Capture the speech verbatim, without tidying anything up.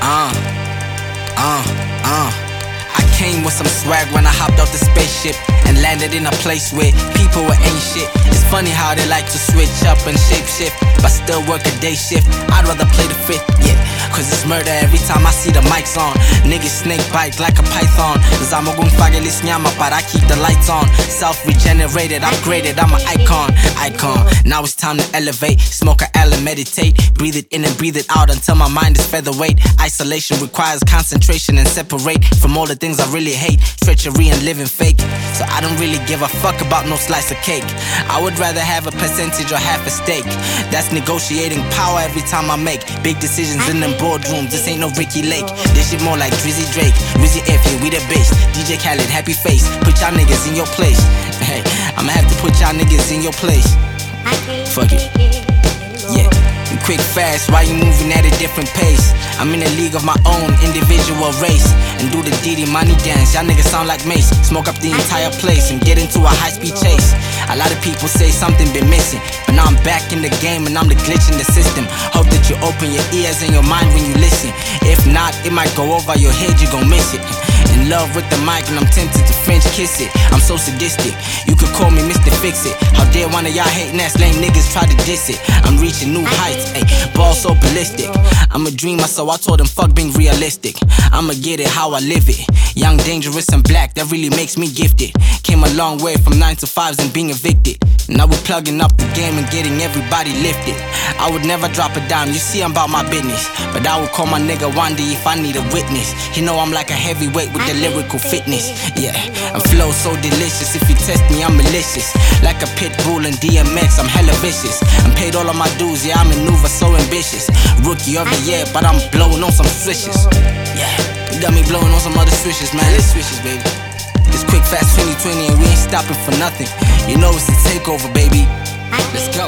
Uh, uh, uh. I came with some swag when I hopped off the spaceship and landed in a place where people were ain't shit. It's funny how they like to switch up and shape shift, but still work a day shift. I'd rather play the fifth, yeah, cause it's murder every time I see the mics on. Niggas snake bite like a python. Zamagung fagelis nyama, but I keep the lights on. Self-regenerated, upgraded, I'm an icon. Icon, now it's time to elevate. Smoke a L and meditate. Breathe it in and breathe it out until my mind is featherweight. Isolation requires concentration and separate from all the things I really hate. Treachery and living fake. So I don't really give a fuck about no slice of cake. I would rather have a percentage or half a stake. That's negotiating power every time I make big decisions in them boardrooms. This ain't no Ricky Lake. This shit more like Drizzy Drake. Rizzy F, yeah, we the bass. D J Khaled, happy face. Put y'all niggas in your place. Hey, I'ma have to put y'all niggas in your place. Fuck it. Yeah. Quick, fast, why you moving at a different pace? I'm in a league of my own, individual race. And do the Diddy money dance, y'all niggas sound like Mace. Smoke up the entire place and get into a high-speed chase. A lot of people say something been missing, but now I'm back in the game and I'm the glitch in the system. Hope that you open your ears and your mind when you listen. If not, it might go over your head, you gon' miss it. In love with the mic and I'm tempted to French kiss it. I'm so sadistic, you could call me Mister Fix It. How dare one of y'all hating ass lame niggas try to diss it. I'm reaching new heights, ayy, ball so ballistic. I'm a dreamer, so I told him fuck being realistic. I'ma get it how I live it. Young, dangerous and black, that really makes me gifted. Came a long way from nine to fives and being evicted. Now we're plugging up the game and getting everybody lifted. I would never drop a dime, you see I'm about my business. But I would call my nigga Wandy if I need a witness. He know I'm like a heavyweight with the lyrical fitness. Yeah, I flow so delicious, if you test me I'm malicious. Like a pit bull and D M X, I'm hella vicious. I'm paid all of my dues, yeah I maneuver so ambitious. Rookie of the year, but I'm blowing on some swishes. Yeah, you got me blowing on some other swishes, man, let's swishes, baby. It's quick, fast twenty twenty and we ain't stopping for nothing. You know it's the takeover, baby. Let's go.